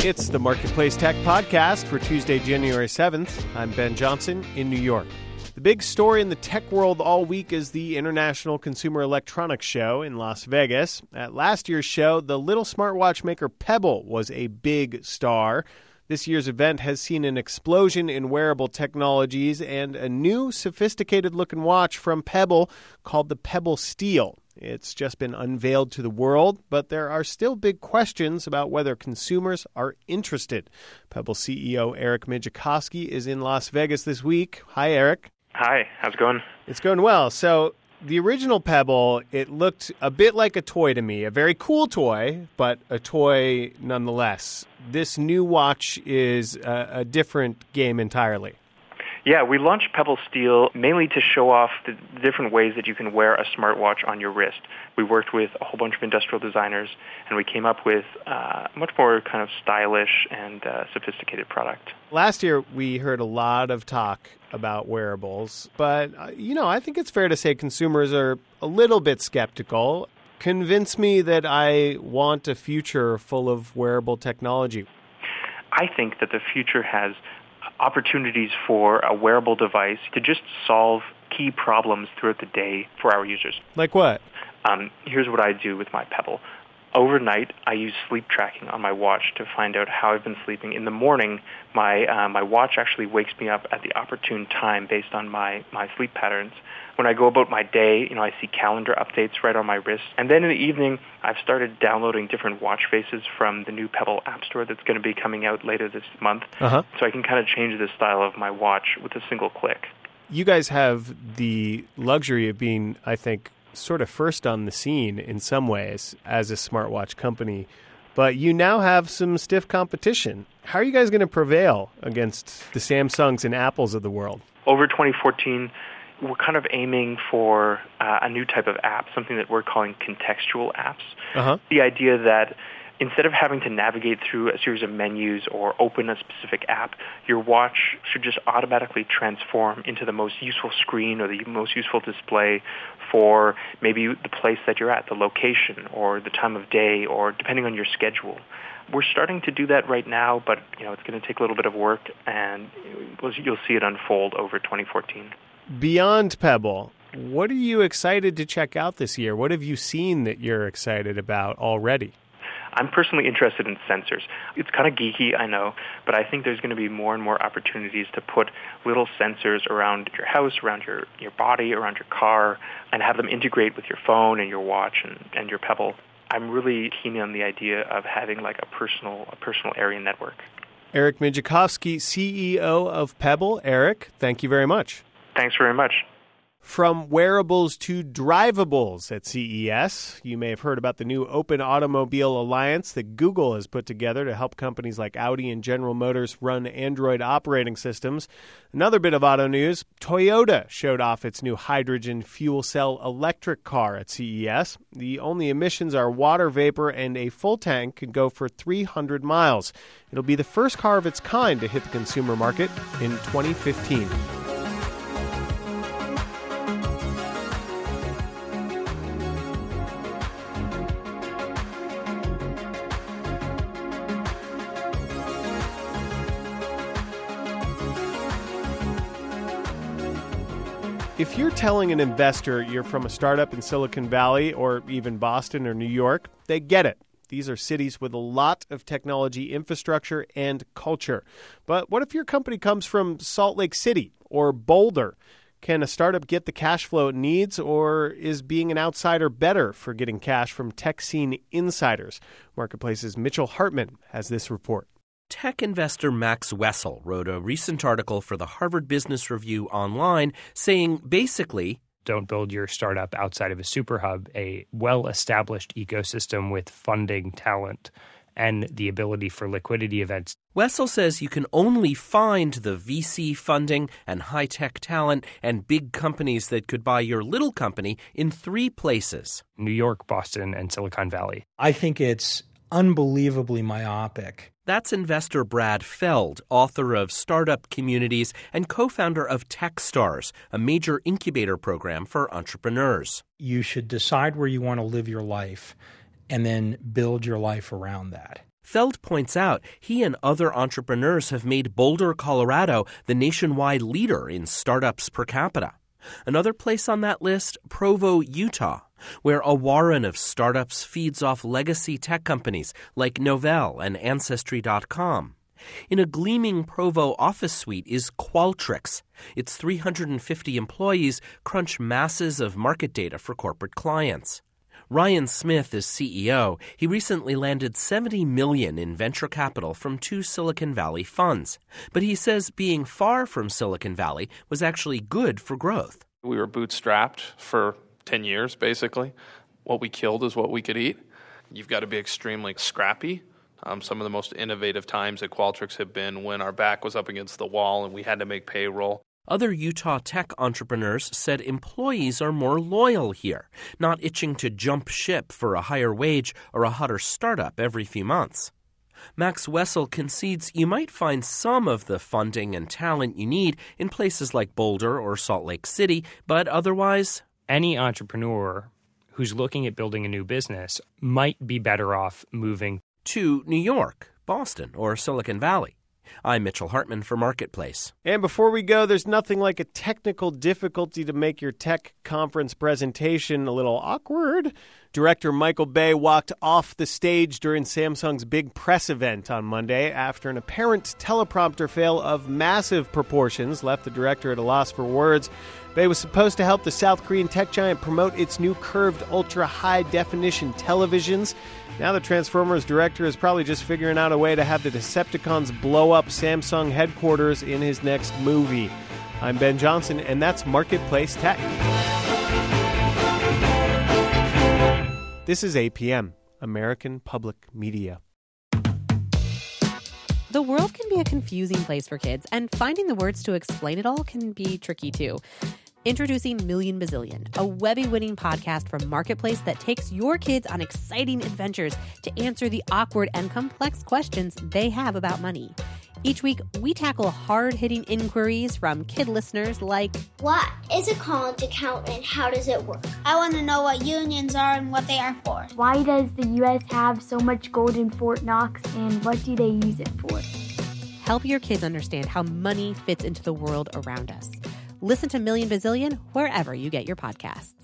It's the Marketplace Tech Podcast for Tuesday, January 7th. I'm Ben Johnson in New York. The big story in the tech world all week is the International Consumer Electronics Show in Las Vegas. At last year's show, the little smartwatch maker Pebble was a big star. This year's event has seen an explosion in wearable technologies and a new sophisticated-looking watch from Pebble called the Pebble Steel. It's just been unveiled to the world, but there are still big questions about whether consumers are interested. Pebble CEO Eric Mijikowski is in Las Vegas this week. Hi, Eric. Hi, how's it going? It's going well. So the original Pebble, it looked a bit like a toy to me, a very cool toy, but a toy nonetheless. This new watch is a different game entirely. Yeah, we launched Pebble Steel mainly to show off the different ways that you can wear a smartwatch on your wrist. We worked with a whole bunch of industrial designers, and we came up with a much more kind of stylish and sophisticated product. Last year, we heard a lot of talk about wearables, but, I think it's fair to say consumers are a little bit skeptical. Convince me that I want a future full of wearable technology. I think that the future has opportunities for a wearable device to just solve key problems throughout the day for our users. Like what? Here's what I do with my Pebble. Overnight, I use sleep tracking on my watch to find out how I've been sleeping. In the morning, my watch actually wakes me up at the opportune time based on my sleep patterns. When I go about my day, I see calendar updates right on my wrist. And then in the evening, I've started downloading different watch faces from the new Pebble App Store that's going to be coming out later this month. So I can kind of change the style of my watch with a single click. You guys have the luxury of being, I think, sort of first on the scene in some ways as a smartwatch company, but you now have some stiff competition. How are you guys going to prevail against the Samsungs and Apples of the world? Over 2014, we're kind of aiming for a new type of app, something that we're calling contextual apps. The idea that instead of having to navigate through a series of menus or open a specific app, your watch should just automatically transform into the most useful screen or the most useful display for maybe the place that you're at, the location or the time of day, or depending on your schedule. We're starting to do that right now, but it's going to take a little bit of work, and you'll see it unfold over 2014. Beyond Pebble, what are you excited to check out this year? What have you seen that you're excited about already? I'm personally interested in sensors. It's kind of geeky, I know, but I think there's going to be more and more opportunities to put little sensors around your house, around your body, around your car, and have them integrate with your phone and your watch and your Pebble. I'm really keen on the idea of having like a personal area network. Eric Mijikowski, CEO of Pebble. Eric, thank you very much. Thanks very much. From wearables to drivables at CES, you may have heard about the new Open Automobile Alliance that Google has put together to help companies like Audi and General Motors run Android operating systems. Another bit of auto news, Toyota showed off its new hydrogen fuel cell electric car at CES. The only emissions are water vapor, and a full tank can go for 300 miles. It'll be the first car of its kind to hit the consumer market in 2015. If you're telling an investor you're from a startup in Silicon Valley or even Boston or New York, they get it. These are cities with a lot of technology infrastructure and culture. But what if your company comes from Salt Lake City or Boulder? Can a startup get the cash flow it needs, or is being an outsider better for getting cash from tech scene insiders? Marketplace's Mitchell Hartman has this report. Tech investor Max Wessel wrote a recent article for the Harvard Business Review online saying basically, don't build your startup outside of a super hub, a well-established ecosystem with funding, talent, and the ability for liquidity events. Wessel says you can only find the VC funding and high-tech talent and big companies that could buy your little company in 3 places: New York, Boston, and Silicon Valley. I think it's unbelievably myopic. That's investor Brad Feld, author of Startup Communities and co-founder of Techstars, a major incubator program for entrepreneurs. You should decide where you want to live your life and then build your life around that. Feld points out he and other entrepreneurs have made Boulder, Colorado, the nationwide leader in startups per capita. Another place on that list, Provo, Utah, where a warren of startups feeds off legacy tech companies like Novell and Ancestry.com. In a gleaming Provo office suite is Qualtrics. Its 350 employees crunch masses of market data for corporate clients. Ryan Smith is CEO. He recently landed $70 million in venture capital from 2 Silicon Valley funds. But he says being far from Silicon Valley was actually good for growth. We were bootstrapped for 10 years, basically. What we killed is what we could eat. You've got to be extremely scrappy. Some of the most innovative times at Qualtrics have been when our back was up against the wall and we had to make payroll. Other Utah tech entrepreneurs said employees are more loyal here, not itching to jump ship for a higher wage or a hotter startup every few months. Max Wessel concedes you might find some of the funding and talent you need in places like Boulder or Salt Lake City, but otherwise, any entrepreneur who's looking at building a new business might be better off moving to New York, Boston, or Silicon Valley. I'm Mitchell Hartman for Marketplace. And before we go, there's nothing like a technical difficulty to make your tech conference presentation a little awkward. Director Michael Bay walked off the stage during Samsung's big press event on Monday after an apparent teleprompter fail of massive proportions left the director at a loss for words. Bay was supposed to help the South Korean tech giant promote its new curved ultra-high-definition televisions. Now the Transformers director is probably just figuring out a way to have the Decepticons blow up Samsung headquarters in his next movie. I'm Ben Johnson, and that's Marketplace Tech. This is APM, American Public Media. The world can be a confusing place for kids, and finding the words to explain it all can be tricky too. Introducing Million Bazillion, a Webby-winning podcast from Marketplace that takes your kids on exciting adventures to answer the awkward and complex questions they have about money. Each week, we tackle hard-hitting inquiries from kid listeners like, what is a college account and how does it work? I want to know what unions are and what they are for. Why does the U.S. have so much gold in Fort Knox and what do they use it for? Help your kids understand how money fits into the world around us. Listen to Million Bazillion wherever you get your podcasts.